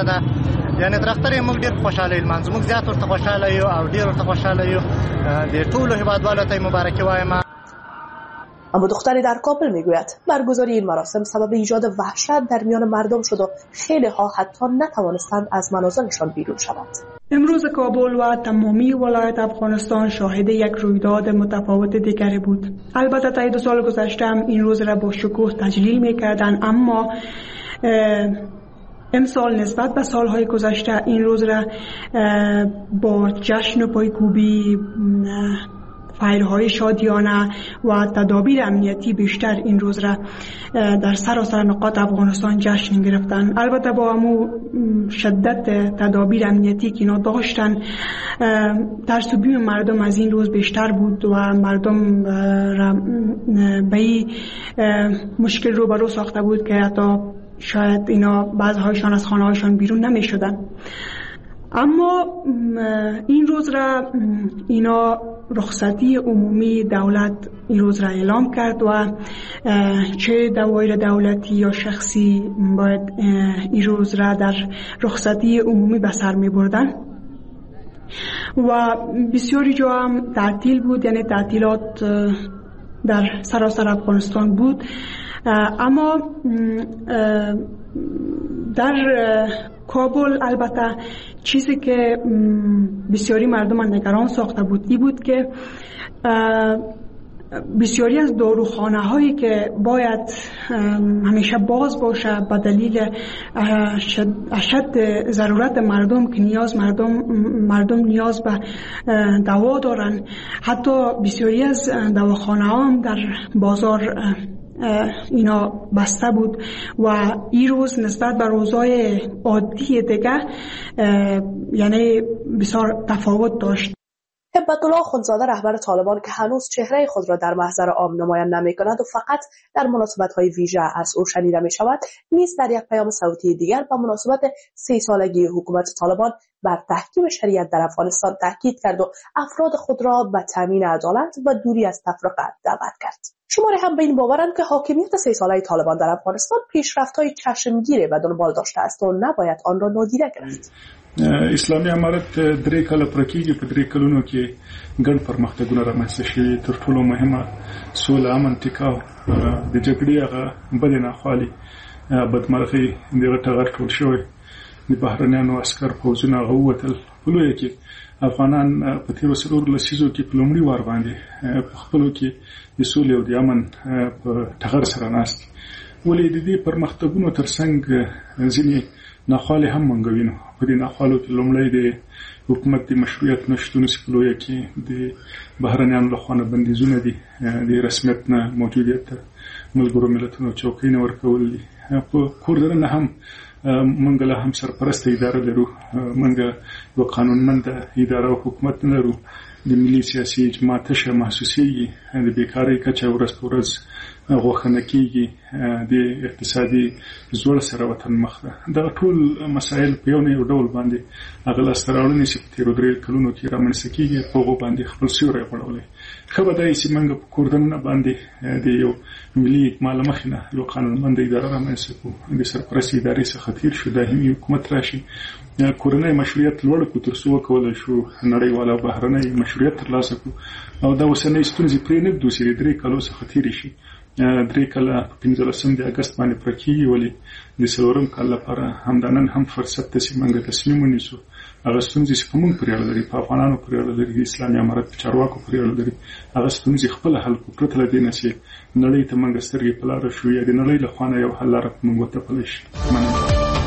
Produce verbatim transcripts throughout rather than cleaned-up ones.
ده. یعنی درختر موږ ډیر خوشاله یو، موږ زیات ورته خوشاله یو او ډیر ورته خوشاله یو. د ټولو هیوادوالو ته مبارکي وایم. اما دختری در کابل میگوید برگزاری این مراسم سبب ایجاد وحشت در میان مردم شد و خیلی ها حتی نتوانستند از منازلشان بیرون شوند. امروز کابل و تمامی ولایت افغانستان شاهد یک رویداد متفاوت دیگری بود. البته تا دو سال گذشته هم این روز را با شکوه تجلیل میکردند، اما امسال نسبت به سالهای گذشته این روز را با جشن و پایکوبی، فایرهای شادیانه و تدابیر امنیتی بیشتر این روز را در سراسر نقاط افغانستان جشن گرفتن. البته با همو شدت تدابیر امنیتی که اینا داشتن، ترس و بیم مردم از این روز بیشتر بود و مردم را به این مشکل روبرو ساخته بود که حتی شاید اینا بعضهایشان از خانه هایشان بیرون نمی شدن. اما این روز را اینا رخصتی عمومی دولت این روز را اعلام کرد و چه دوایر دولتی یا شخصی باید این روز را در رخصتی عمومی به سر می بردن و بسیاری جا هم تعطیل بود، یعنی تعطیلات در سراسر افغانستان بود. اما در کابل البته چیزی که بسیاری مردم نگران ساخته بود این بود که بسیاری از داروخانه هایی که باید همیشه باز باشه به دلیل اشد ضرورت مردم که نیاز مردم مردم نیاز به دوا دارن، حتی بسیاری از دواخانه ها هم در بازار اینا بسته بود و این روز نسبت به روزهای عادی دیگه یعنی بسیار تفاوت داشت. هبت‌الله اخندزاده رهبر طالبان که هنوز چهره خود را در محضر عام نمایان نمی‌کند و فقط در مناسبت‌های ویژه از او شنیده می‌شود، نیز در یک پیام صوتی دیگر به مناسبت سی سالگی حکومت طالبان بر تحکیم شریعت در افغانستان تاکید کرد و افراد خود را به تامین عدالت و دوری از تفرقه دعوت کرد. شماری هم به این باورند که حاکمیت سی ساله طالبان در افغانستان پیشرفت‌های چشمگیری به دنبال داشته است و نباید آن را نادیده گرفت. اسلامي امارت درې کاله پرکیږي په درې کلونو کې ګڼ پرمختګونه رامنځته شوي. تر ټولو مهمه سوله، امن، ټیکاو، د جګړې هغه بدې ناخوالې، بدمرغۍ دغه ټغر ټول شوی. د بهرنیانو عسکر پوځونه هغه ووتل. په لویه کې افغانان په تېرو څلورو لسیزو کې په لومړي وار باندې په خپلو کې د سولې او د امن په ټغر سره ناست. ولې د دې پرمختګونو ترڅنګ ځینې ناخوالې هم موږ وینو. په دې ناخوالو کې لومړی د حکومت د مشروعیت نشتون سپلویه کې د بهرنیانو لخوا نه بندیزونه دي، د رسمیت نه موجودیت ته ملګرو ملتونو چوکۍ نه ورکول دي. په کور دننه هم موږ له هم سرپرسته اداره لرو، موږ یو قانونمنده اداره او حکومت نه لرو. د ملي سیاسي اجماع تشه محسوسېږي، د بیکارۍ کچه ورځ په ورځ غوښنه کېږي، د اقتصادي زوړ سره وطن مخ ده. دغه ټول مسایل په یو نه یو ډول باندې هغه لاسته راوړنې چې په تېرو درې کلونو کې رامنځته کېږي په هغو باندې خپل سیوری غوړولی. ښه به دا وي چې موږ په کور دننه باندې د یو ملي اجماع له مخې نه یو قانونمنده اداره رامنځته کړو، د سرپرستې ادارې څخه تېر شو، دایمي حکومت راشي، کورنی مشروعیت لوړ کړو تر څو وکولی شو نړیوال او بهرنی مشروعیت ترلاسه کړو. او دا اوسنۍ ستونزې پرې نه ږدو چې د درې کالو څخه تېرې شي. درې کاله په پنځلسم د اګست باندې پوره کېږي، ولې د څلورم کال لپاره همدا نن هم فرصت ته چې موږ تصمیم ونیسو. هغه ستونزې چې په موږ پورې اړه لري، په افغانانو پورې اړه لري، د اسلامي امارت په چارواکو پورې اړه لري، هغه ستونزې خپله حل کړو پرته له دې نه چې نړۍ ته موږ سترګې په لاره شو یا د نړۍ له خوا نه یو حل لاره په موږ وتپلی شي. مننه.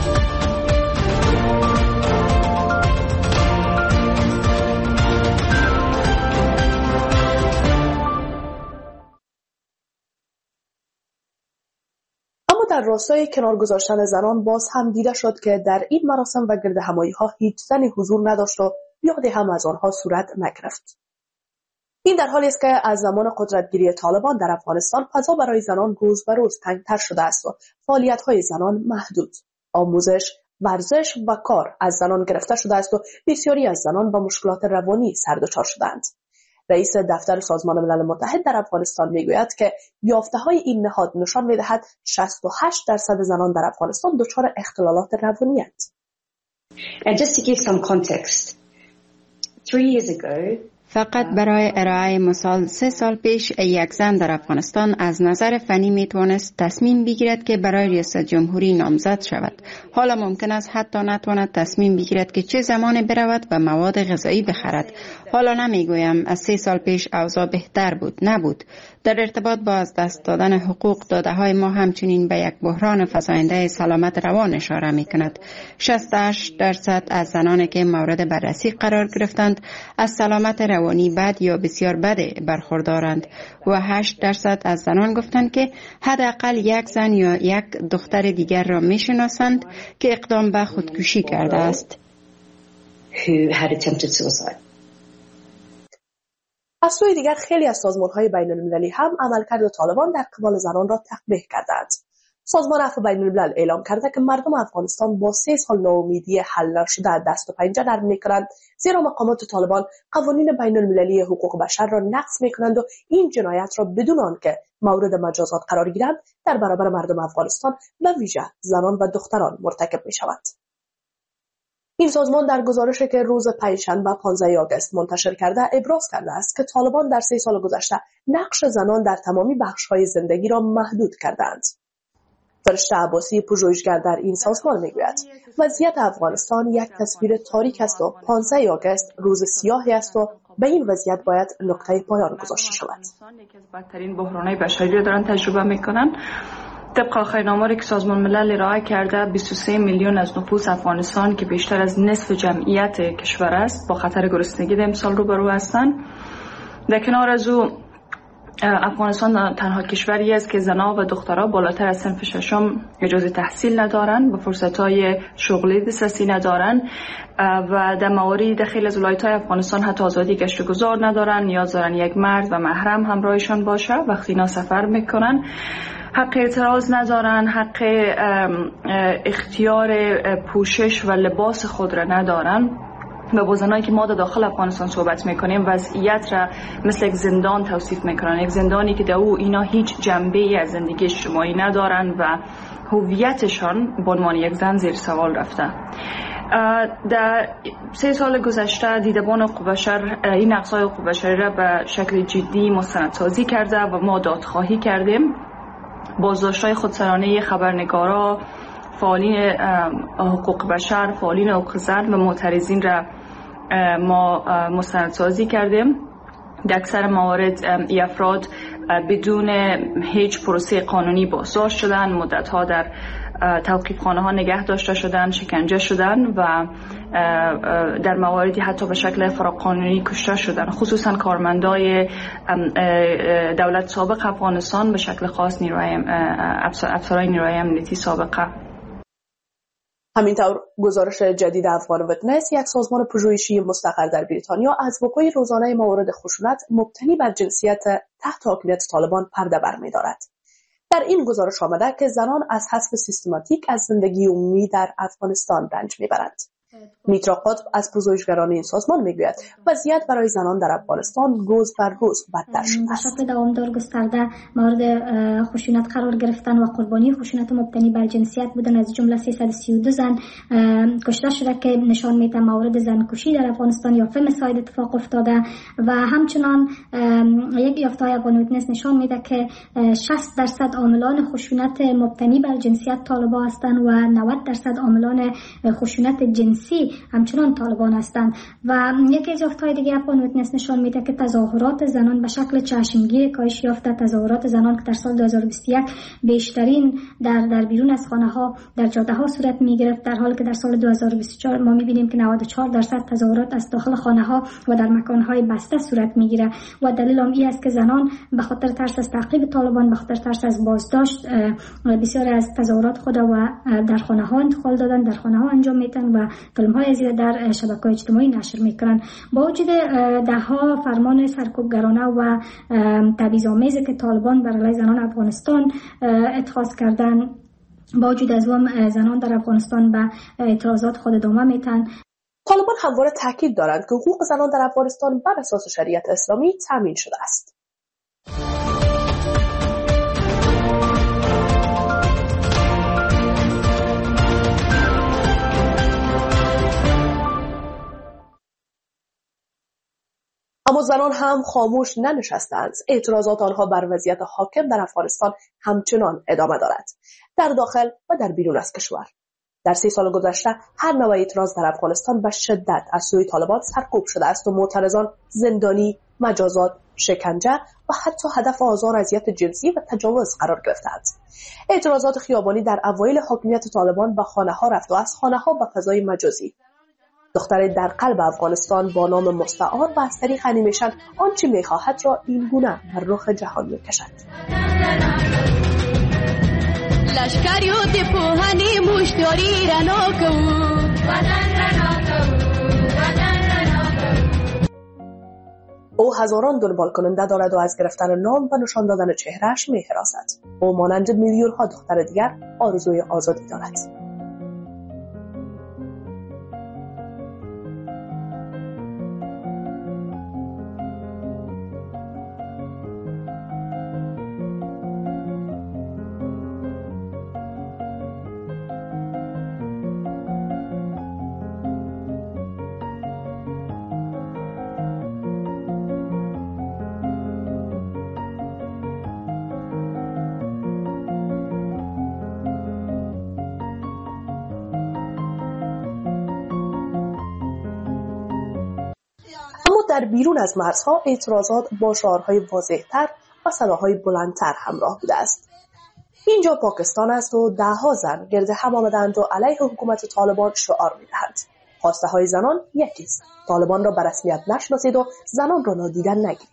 در راستای کنار گذاشتن زنان باز هم دیده شد که در این مراسم و گرد همایی ها هیچ زنی حضور نداشت و یادی هم از آنها صورت نگرفت. این در حالی است که از زمان قدرتگیری طالبان در افغانستان فضا برای زنان روز به روز تنگتر شده است و فعالیت های زنان محدود، آموزش، ورزش و کار از زنان گرفته شده است و بسیاری از زنان با مشکلات روانی سردچار شدند. رئیس دفتر سازمان ملل متحد در افغانستان میگوید که یافته‌های این نهاد نشان می‌دهد شصت و هشت درصد زنان در افغانستان دچار اختلالات روانی اند. And just to give some context, three years ago, فقط برای ارائه مثال سه سال پیش یک زن در افغانستان از نظر فنی می توانست تصمیم بگیرد که برای ریاست جمهوری نامزد شود. حالا ممکن است حتی نتواند تصمیم بگیرد که چه زمان برود و مواد غذایی بخرد. حالا نمیگویم از سه سال پیش اوضاع بهتر بود، نبود. در ارتباط با از دست دادن حقوق داده های ما همچنین به یک بحران فزاینده سلامت روان اشاره می کند. شصت و هشت درصد از زنانی که مورد بررسی قرار گرفتند از سلامت روانی بد یا بسیار بد برخوردارند و هشت درصد از زنان گفتند که حداقل یک زن یا یک دختر دیگر را می شناسند که اقدام به خودکشی کرده است. who had attempted suicide. از سوی دیگر خیلی از سازمان‌های بین‌المللی هم عملکرد طالبان در قبال زنان را تقبیح کردند. سازمان عفو بین‌الملل اعلام کرده که مردم افغانستان با سه سال ناامیدی حل نشده دست و پنجه نرم می‌کنند، زیرا مقامات طالبان قوانین بین‌المللی حقوق بشر را نقض می‌کنند و این جنایت را بدون آنکه مورد مجازات قرار گیرند در برابر مردم افغانستان و ویژه زنان و دختران مرتکب می‌شوند. این سازمان در گزارشی که روز پنجشنبه پانزدهم آگوست منتشر کرده ابراز کرده است که طالبان در سه سال گذشته نقش زنان در تمامی بخش‌های زندگی را محدود کردند. فرشته عباسی پژوهشگر در این سازمان میگوید وضعیت افغانستان یک تصویر تاریک است و پانزدهم آگوست روز سیاهی است و به این وضعیت باید نقطه پایان گذاشته شود. یکی از بدترین بحران‌های بشری را دارن تجربه میکنن. طبق آخرین آماری که سازمان ملل ارائه کرده بیست و سه میلیون از نفوس افغانستان که بیشتر از نصف جمعیت کشور است با خطر گرسنگی در امسال روبرو هستند. در کنار از او افغانستان تنها کشوری است که زنان و دخترها بالاتر از صنف ششم اجازه تحصیل ندارند و فرصت‌های شغلی دسترسی ندارند و در موارد خیلی از ولایت‌های افغانستان حتی آزادی گشت و گذار ندارند. نیاز دارند یک مرد و محرم همراهشان باشه وقتی اینا سفر میکنن. حق اعتراض ندارن، حق اختیار پوشش و لباس خود را ندارن. و با زنایی که ما در داخل افغانستان صحبت میکنیم وضعیت را مثل یک زندان توصیف میکنن، یک زندانی که در او اینا هیچ جنبه از زندگی اجتماعی ندارن و هویتشان به عنوان یک زن زیر سوال رفته. در سه سال گذشته دیدبان حقوق بشر این نقض‌های حقوق بشری را به شکل جدی مستندسازی کرده و ما دادخواهی کردیم. بازداشت‌های خودسرانه خبرنگارا، فعالین حقوق بشر، فعالین حقوق زن و معترضین را ما مستندسازی کردیم. در اکثر موارد ای افراد بدون هیچ پروسه قانونی بازداشت شدند، مدت‌ها در توقیفخانه ها نگه داشته شدند، شکنجه شدند و در مواردی حتی به شکل فراقانونی کشته شدند. خصوصا کارمندای دولت سابق افغانستان به شکل خاص نیروهای افسرهای نیروهای امنیتی سابقه. همینطور گزارش جدید افغان ویتنس، یک سازمان پژوهشی مستقر در بریتانیا، از وقوع روزانه موارد خشونت مبتنی بر جنسیت تحت حاکمیت طالبان پرده برمی‌دارد. در این گزارش آمده که زنان از حذف سیستماتیک از زندگی عمومی در افغانستان رنج میبرند. میترا قطب از پژوهشگران این سازمان میگوید وضعیت برای زنان در افغانستان روز بر روز بدتر شده است. به شکل دوامدار گسترده مورد خشونت قرار گرفتن و قربانی خشونت مبتنی بر جنسیت بودن، از جمله سیصد و سی و دو زن کشته شده که نشان میده مورد زنکشی در افغانستان یا فمساید اتفاق افتاده و همچنان یک یافته‌های افغان ویتنس نشان میده که شصت درصد عاملان خشونت مبتنی بر جنسیت طالبان هستند و نود درصد عاملان خشونت جنسی همچنان طالبان هستند. و یکی از یافته‌های دیگه افغان ویتنس نشان میده که تظاهرات زنان به شکل چشمگیر کاهش یافته. تظاهرات زنان که در سال دو هزار و بیست و یک بیشترین در در بیرون از خانه ها در جاده ها صورت میگرفت، در حالی که در سال دو هزار و بیست و چهار ما میبینیم که نود و چهار درصد تظاهرات از داخل خانه ها و در مکان های بسته صورت میگیره. و دلیل هم این است که زنان به خاطر ترس از تعقیب طالبان، به خاطر ترس از بازداشت، بسیار از تظاهرات خود و در خانه ها انتقال دادن، در خانه ها انجام میدن و فیلم‌های زیاد در شبکه‌های اجتماعی نشر میکنن. با وجود ده‌ها فرمان سرکوبگرانه و تبعیض‌آمیزی که طالبان بر علیه زنان افغانستان اتخاذ کردن، با وجود از اون زنان در افغانستان به اعتراضات خود ادامه میتن. طالبان همواره تاکید دارند که حقوق زنان در افغانستان بر اساس شریعت اسلامی تامین شده است. اما زنان هم خاموش ننشستند. اعتراضات آنها بر وضعیت حاکم در افغانستان همچنان ادامه دارد، در داخل و در بیرون از کشور. در سی سال گذشته هر نوع اعتراض در افغانستان به شدت از سوی طالبان سرکوب شده است و معترضان زندانی، مجازات، شکنجه و حتی هدف آزار اذیت جنسی و تجاوز قرار گرفتند. اعتراضات خیابانی در اوایل حاکمیت طالبان به خانه‌ها رفت و از خانه‌ها به فضای مجازی. دختری در قلب افغانستان با نام مستعار و از طریق انیمیشن آنچه می‌خواهد را این گونه بر رخ جهان می‌کشد. لشکریو دی پوهنی مشتری رنا کو وطن رنا کو وطن رنا کو. او هزاران دنبال کننده دارد و از گرفتن نام و نشان دادن چهرهش می‌هراسد. او مانند میلیون‌ها دختر دیگر آرزوی آزادی دارد. در بیرون از مرزها اعتراضات با شعارهای واضح‌تر و صداهای بلندتر همراه بوده است. اینجا پاکستان است و ده‌ها زن گرد هم آمدند و علیه حکومت طالبان شعار می‌دهند. خواسته های زنان یکی است: طالبان را به رسمیت نشناسید و زنان را نادیده نگیرید.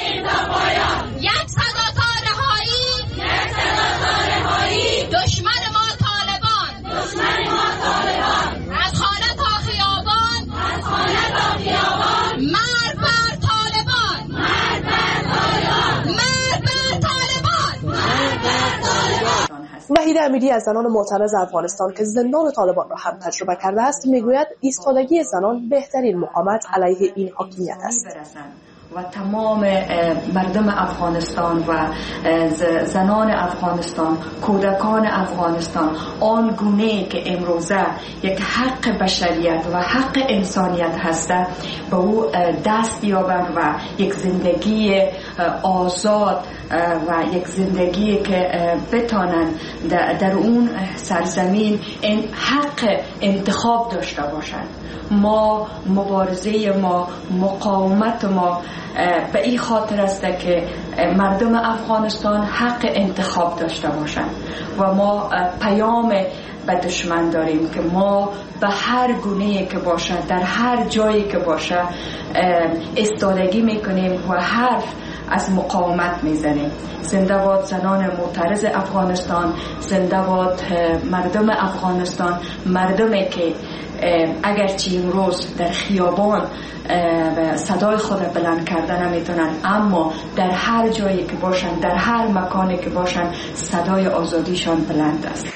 یک صدا تا رهایی، یک صدا تا رهایی، دشمن ما طالبان، دشمن ما طالبان، از خانه تا خیابان، از خانه تا خیابان، مرد بر طالبان، مرد بر طالبان، مرد بر طالبان، مرد بر طالبان. وحید امیری از زنان معترض افغانستان که زندان طالبان را هم تجربه کرده است میگوید ایستادگی زنان بهترین مقاومت علیه این حاکمیت است. و تمام مردم افغانستان و زنان افغانستان، کودکان افغانستان آن گونه که امروزه یک حق بشریت و حق انسانیت هسته به او دست یابند و یک زندگی آزاد و یک زندگی که بتانند در اون سرزمین این حق انتخاب داشته باشند. ما مبارزه ما، مقاومت ما به این خاطر است که مردم افغانستان حق انتخاب داشته باشند و ما پیام به دشمن داریم که ما به هر گونه‌ای که باشه، در هر جایی که باشه ایستادگی میکنیم و حرف از مقاومت میزنیم. زنده باد زنان معترض افغانستان، زنده باد مردم افغانستان، مردمی که اگرچه امروز در خیابان صدای خود بلند کردن نمیتونن، اما در هر جایی که باشن، در هر مکانی که باشن، صدای آزادیشان بلند است.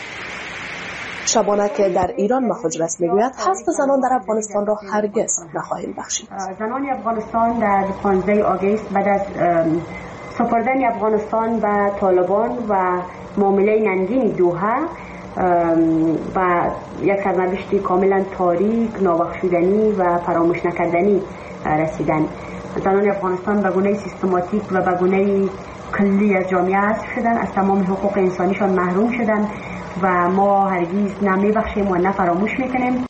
شبانه که در ایران مهاجرت میگوید حذف زنان در افغانستان را هرگز نخواهیم بخشید. زنان افغانستان در پانزده آگوست بعد از سپردن افغانستان به طالبان و معامله ننگین دوحه و یک سرنوشت کاملا تاریک، نابخشودنی و فراموش نکردنی رسیدن، زنان افغانستان به گونه سیستماتیک و به گونه کلی از جامعه حذف شدن، از تمام حقوق انسانیشان محروم شدن و ما هرگز نمی بخشیم و نه فراموش میکنیم.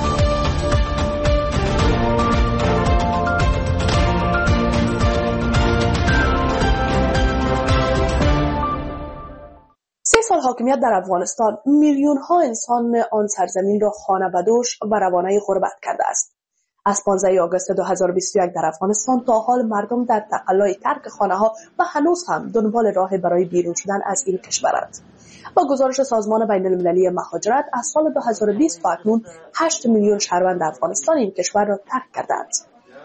سه سال حاکمیت در افغانستان میلیون ها انسان آن سرزمین را خانه بدوش و روانه غربت کرده است. از پانزده آگوست دو هزار و بیست و یک در افغانستان تا حال مردم در تقلای ترک خانه ها و هنوز هم دنبال راه برای بیرون شدن از این کشورند. با گزارش سازمان بین المللی مهاجرت از سال دو هزار و بیست تا اکنون هشت میلیون شهروند افغانستان این کشور را ترک کردند.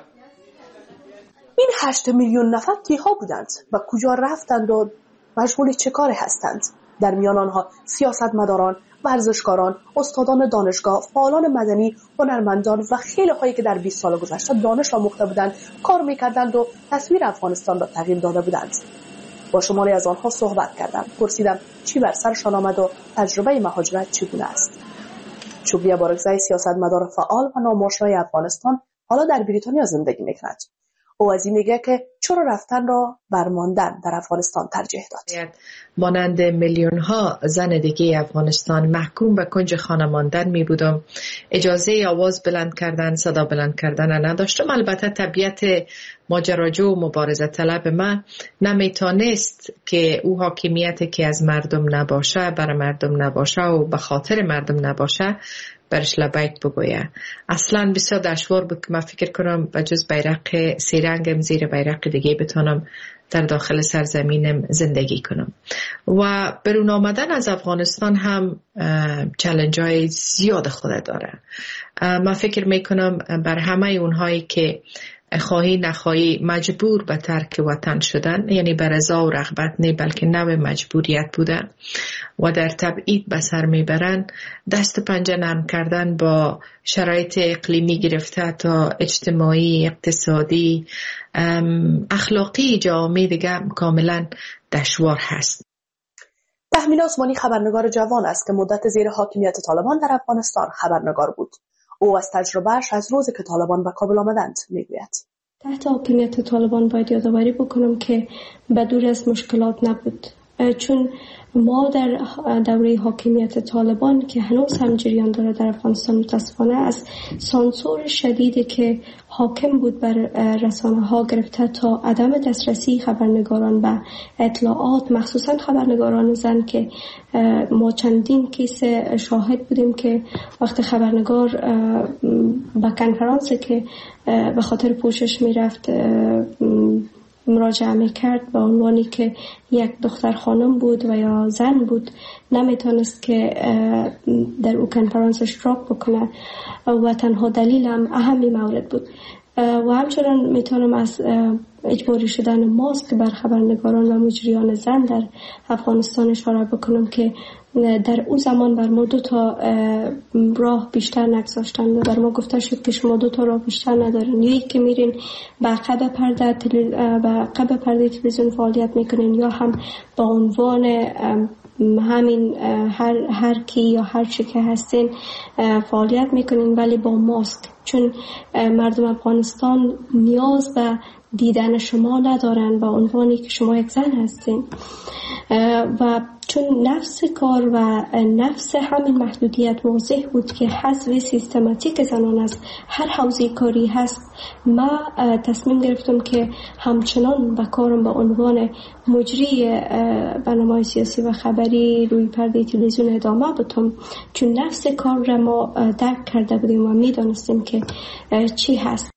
این هشت میلیون نفر کیها بودند و کجا رفتند و مشغول چه کاری هستند؟ در میان آنها سیاستمداران، ورزشکاران، استادان دانشگاه، فعالان مدنی، هنرمندان و خیلی هایی که در بیست سال گذشته دانش آموخته بودند، کار می‌کردند و تصویر افغانستان را تغییر داده بودند. با شماری از آنها صحبت کردم، پرسیدم چی بر سرشان آمد و تجربه مهاجرت چگونه است. شکریه بارکزی، سیاستمدار فعال و ناماشنای افغانستان، حالا در بریتانیا زندگی می‌کند. او از این میگه که چرا رفتن را برماندن در افغانستان ترجیح داد. مانند میلیون ها زن دیگه افغانستان محکوم به کنج خانه ماندن می بودم. اجازه آواز بلند کردن، صدا بلند کردن نداشتم. البته طبیعت ماجراجو و مبارزه طلب من نمیتونست که او حاکمیت که از مردم نباشه، برای مردم نباشه و به خاطر مردم نباشه برش لبیک بگویه. اصلا بسیار دشوار بود که من فکر کنم به جز بیرق سیرنگم زیر بیرق دیگه بتونم در داخل سرزمینم زندگی کنم. و برون آمدن از افغانستان هم چالش های زیاد خود داره. من فکر میکنم بر همه اونهایی که خواهی نخواهی مجبور به ترک وطن شدن، یعنی به رضا و رغبت نه بلکه نوع مجبوریت بودن و در تبعید به سر میبرن، دست پنجه نرم کردن با شرایط اقلیمی گرفته تا اجتماعی، اقتصادی، اخلاقی جامعه دیگه کاملا دشوار هست. تحمیل عثمانی خبرنگار جوان است که مدت زیر حاکمیت طالبان در افغانستان خبرنگار بود. او از تجربهش از روزی که طالبان به کابل آمدند میگوید. تحت حاکمیت طالبان باید یادآوری بکنم که بدور از مشکلات نبود، چون ما در دوره حاکمیت طالبان که هنوز هم جریان داره در افغانستان متاسفانه از سانسور شدیدی که حاکم بود بر رسانه ها گرفته تا عدم دسترسی خبرنگاران به اطلاعات، مخصوصا خبرنگاران زن که ما چندین کیس شاهد بودیم که وقت خبرنگار به کنفرانسی که به خاطر پوشش می رفت مراجعه میکرد به عنوانی که یک دختر خانم بود و یا زن بود، نمیتونست که در او کنفرانس اشتراک بکنه و تنها دلیل هم اهمی مورد بود. و همچنان میتونم از اجباری شدن ماسک بر خبرنگاران و مجریان زن در افغانستان اشاره بکنم که در او زمان بر ما دو تا راه بیشتر نگذاشتن و بر ما گفته شد که شما دو تا راه بیشتر ندارین، یا یک که میرین به عقب پرده به عقب پرده تلویزیون فعالیت میکنین، یا هم با عنوان همین هر هر کی یا هر چی که هستین فعالیت میکنین ولی با ماسک، چون مردم افغانستان نیاز به دیدن شما ندارن با عنوانی که شما یک زن هستین. و چون نفس کار و نفس همین محدودیت واضح بود که حذف سیستماتیک زنان از هر حوزه کاری هست، ما تصمیم گرفتم که همچنان به کارم به عنوان مجری برنامه‌های سیاسی و خبری روی پرده تلویزیون ادامه بدم، چون نفس کار را ما درک کرده بودیم و میدانستیم که چی هست.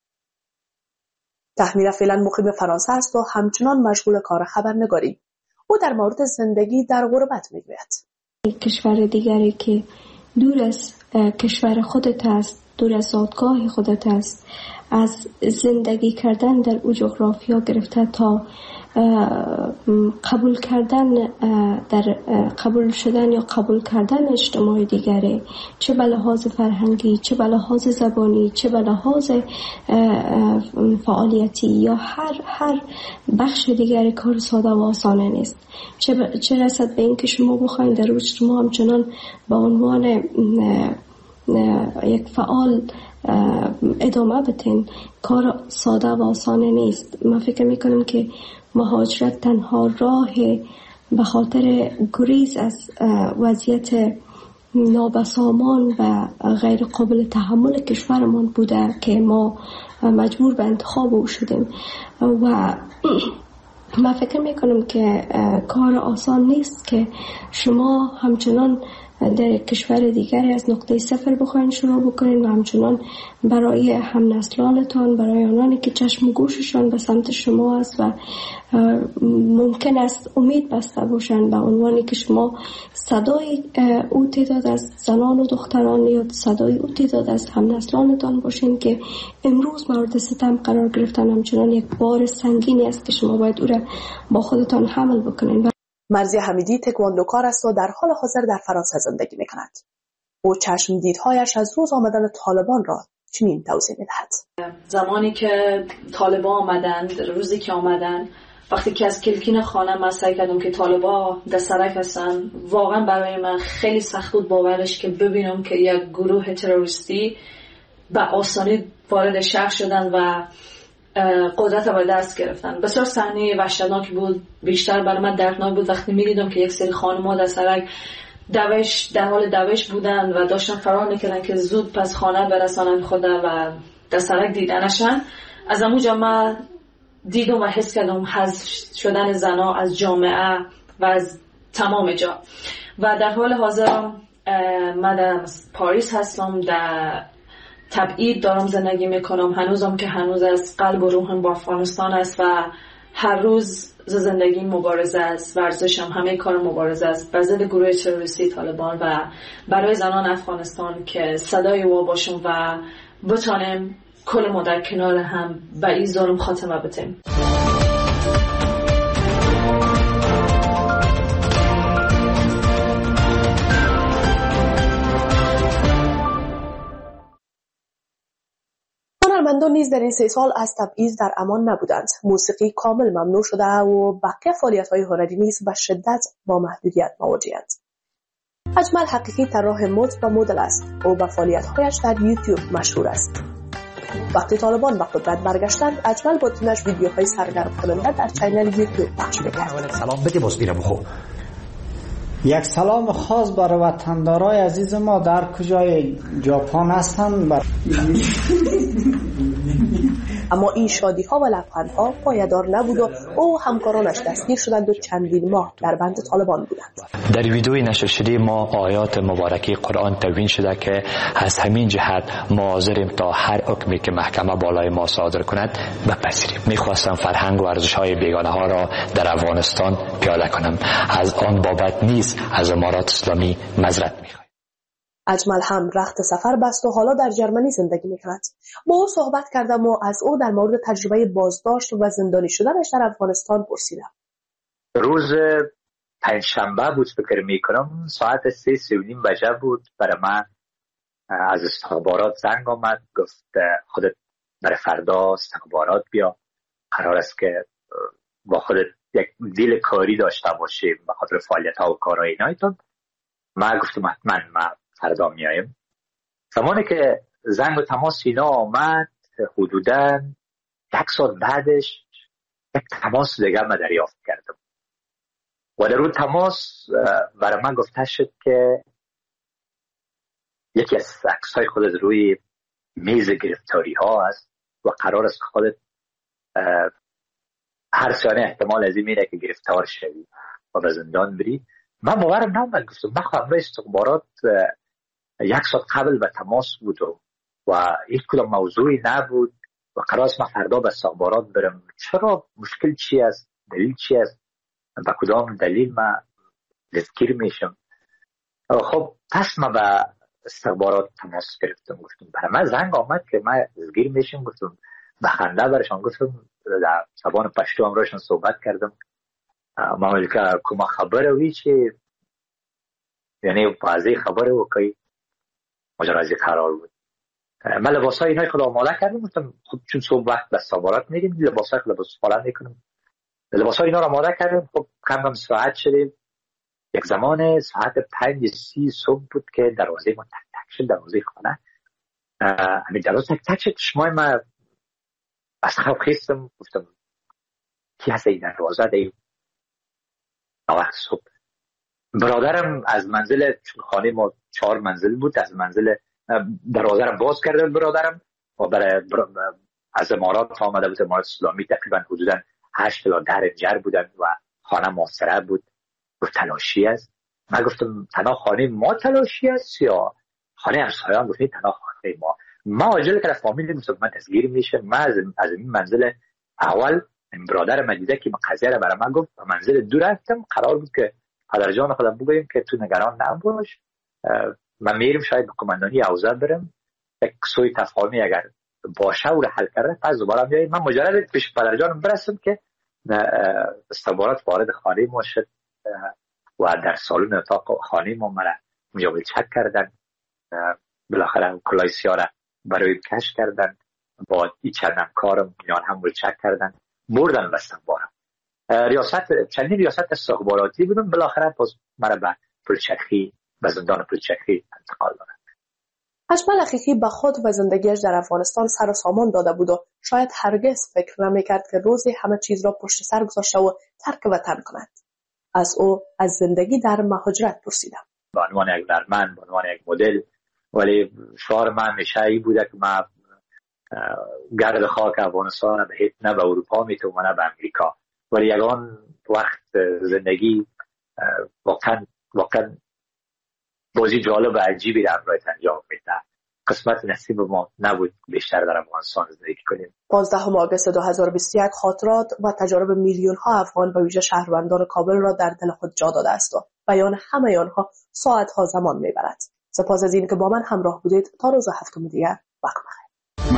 تحمیل فعلا مقیم فرانسه است و همچنان مشغول کار خبرنگاری. او در مورد زندگی در غربت میگوید. کشور دیگری که دور از کشور خودت است، دور از زادگاه خودت است، از زندگی کردن در او جغرافیا گرفته تا قبول کردن در قبول شدن یا قبول کردن اجتماع دیگری، چه به لحاظ فرهنگی، چه به لحاظ زبانی، چه به لحاظ فعالیتی یا هر هر بخش دیگری کار ساده و آسانه نیست. چه, چه رسد به این که شما بخواید در اجتماع همچنان به عنوان یک فعال ادامه بتین، کار ساده و آسانه نیست. من فکر میکنم که مهاجرت تنها راه به خاطر گریز از وضعیت نابسامان و غیر قابل تحمل کشورمان بوده که ما مجبور به انتخاب او شدیم. و من فکر میکنم که کار آسان نیست که شما همچنان در کشور دیگری از نقطه صفر بخواین شروع بکنین و همچنان برای هم نسلانتان، برای آنانی که چشم و گوششان به سمت شما است و ممکن است امید بسته باشند به عنوانی که شما صدای او تعداد از زنان و دختران یا صدای او تعداد از هم نسلانتان باشین که امروز مورد ستم قرار گرفتن، همچنان یک بار سنگینی است که شما باید او را با خودتان حمل بکنین. مرزی حمیدی تکواندوکار است و در حال حاضر در فرانسه زندگی می کند. او چشم دیدهایش از روز آمدن طالبان را چنین توضیح می دهد. زمانی که طالبان آمدند، روزی که آمدن، وقتی که از کلکین خانه من سعی کردم که طالبان دسترک هستن، واقعا برای من خیلی سخت بود باورش که ببینم که یک گروه تروریستی به آسانی وارد شهر شدن و قدرت به دست گرفتن. بسیار صحنه وحشتناک بود، بیشتر برای من دردناک بود وقتی می‌دیدم که یک سری خانم‌ها در سرک دوش در حال دوش بودن و داشتن فرار می‌کردن که زود پس خانه برسانن خود و در سرک دیدنشان. از اونجا من دیدم و حس کردم حذف شدن زنها از جامعه و از تمام جا. و در حال حاضر من در پاریس هستم، در تبعید دارم زندگی میکنم، هنوزم که هنوز از قلب و روحم با افغانستان است و هر روز زندگی مبارزه است، ورزشم همه کار مبارزه است و ضد گروه تروریستی طالبان و برای زنان افغانستان که صدای او باشم و بتانیم کل ما در کنار هم به این ظلم خاتمه بدیم. هنرمندان نیز در این سه سال از تبعیض در امان نبودند. موسیقی کامل ممنوع شده و بقیه فعالیت‌های هنری نیز به شدت با محدودیت مواجه‌اند. اجمل حقیقی طراح مد و مدل است و با فعالیت‌هایش در یوتیوب مشهور است. وقتی طالبان به قدرت برگشتند، اجمل با تیمش ویدیوهای سرگرم کننده در چینل یوتیوب پخش می‌کرد. سلام بده باز میرم خو. یک سلام خاص برای وطندارای عزیز ما در کجای ژاپن هستند. بر... اما این شادی ها و لبخندها پایدار نبود و او همکارانش دستگیر شدند و چندین ماه در بند طالبان بودند. در ویدیوی نشر شده ما آیات مبارکه قرآن تدوین شده که از همین جهت ما حاضریم تا هر حکمی که محکمه بالای ما صادر کند بپذیریم. میخواستم فرهنگ و ارزش های بیگانه ها را در افغانستان پیاده کنم. از آن بابت نیز از امارات اسلامی معذرت میخوایم. اجمل هم رخت سفر بست و حالا در جرمنی زندگی میکند. با او صحبت کردم و از او در مورد تجربه بازداشت و زندانی شدنش در افغانستان پرسیدم. روز پنجشنبه بود فکر میکنم، ساعت سه سه و نیم بجه بود. برای من از استخبارات زنگ آمد، گفت خودت برای فردا استخبارات بیا، قرار است که با خودت یک دیل کاری داشته باشی به خاطر فعالیت ها و کارهای اینایتون. من گفتم حتما من فردا میایم. زمانی که زنگ و تماس اینا آمد، حدوداً یک ساعت بعدش یک تماس دیگه من دریافت کردم و در اون تماس برای من گفته شد که یکی از عکس‌های خودت روی میز گرفتاری ها است و قرار است خودت هر ثانیه احتمال از این میره که گرفتار شوی و به زندان بری. من باورم نمیاد. گفتم من خواهم رای استخبارات یک ساعت قبل به تماس بود و هیچ کدام موضوعی نبود و قرار است من فردا به استخبارات برم. چرا؟ مشکل چی است؟ دلیل چی است؟ به کدام دلیل من دستگیر میشم؟ خب پس من به استخبارات تماس گرفتم. گفتم برای من زنگ آمد که من دستگیر میشم. گفتم به خنده برشان گفتم در زبان پشتو همراهشان صحبت کردم. ما ویل که کومه خبره وی چی یعنی واضح خبره و که ماجرای قرار بود. من لباسای اینای خود آماده کردم. گفتم خب چون صبح وقت به استخبارات میریم لباسای خود لباس فعلا میکنم. لباسای اینا رو آماده کردم. خب کم کم ساعت شدیم. یک زمان ساعت پنج سی صبح بود که دروازه ما تک تک شد، دروازه خانه. همین دروازه تک تک شد. شمای ما از خواب خیستم. گفتم کی هست این دروازه دیم؟ وقت صبح برادرم از منزل، چون خانه ما چهار منزل بود، از منزل دروازه را باز کرده برادرم و برای از امارات آمده بود. امارات اسلامی تقریبا حدودا هشت تا ده رنجر بودن و خانه محاصره بود. گفت تلاشی است. من گفتم تنها خانه ما تلاشی است یا خانه همسایه‌ام؟ گفت تنها خانه ما. ما عاجل که فامیل گفتم من دستگیر میشه. من از از این منزل اول برادر من دیده که قضیه را برای من گفت. منزل دور رفتم. قرار بود که پدر جان خودم بگویم که تو نگران نباش، من میرم شاید به قماندانی اوضاع برم، یک سوی تفاهمی اگر باشه او را حل کرده پس دوباره بیایید. من مجرد پیش پدر جانم برسم که استخبارات وارد خانه ما شد و در سالن اتاق خانه ما مرا اونجا ولچک کردن. بالاخره کلاه سیاه را برای کش کردن. با این چند همکارم اینا هم ولچک کردن، بردن به استخبارات. ریاست چندین ریاست استخباراتی بودم. بالاخره باز مرا به پلچرخی، به زندان پلچرخی انتقال دادن. اجمل حقیقی به خود و زندگیش در افغانستان سر و سامان داده بود و شاید هرگز فکر نمی‌کرد که روزی همه چیز را پشت سر گذاشته و ترک وطن کند. از او از زندگی در مهاجرت پرسیدم. به عنوان یک هنرمند، به عنوان یک مدل، ولی شعار من همیشه ای بوده که من گرد خاک افغانستان به هیچ نه به اروپا میتونم نه به امریکا، ولی یگان وقت زندگی واقعا واقعا بازی جالب و عجیبی را برایت انجام میده. قسمت نصیب ما نبود بیشتر در افغانستان زندگی کنیم. پانزدهم آگوست دو هزار و بیست و یک خاطرات و تجارب میلیون ها افغان و ویژه شهروندان کابل را در دل خود جا داده است و بیان همه آنها ساعت ها زمان میبرد. سپاس از این که با من همراه بودید. تا روز هفتم دیگر وقت بخیر.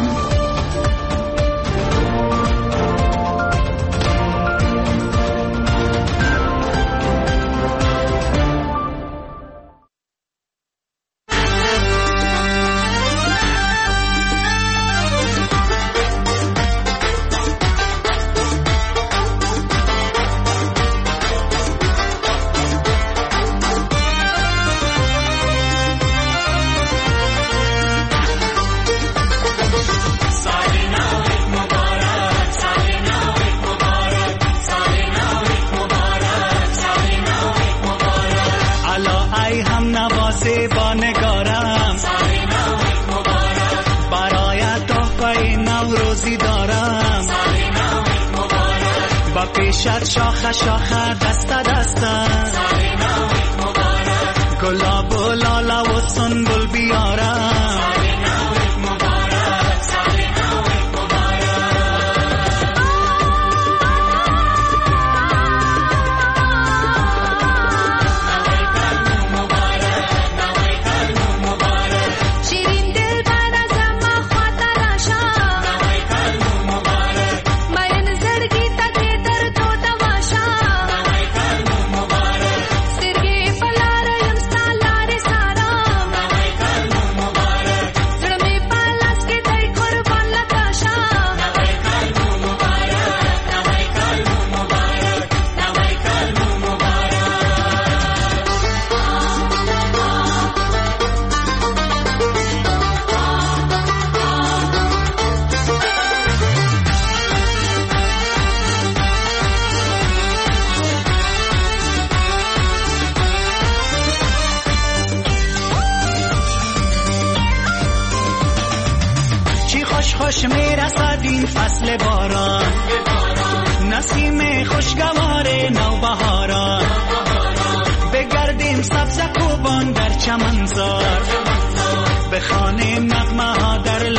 پیشت شاخه شاخه دست دسته گلاب و لاله و سنبل بیارم خوش میرسد این فصل باران نسیم خوشگوار نوبهاران بگردیم سبز کوبان در چمنزار بخوانیم نغمه ها در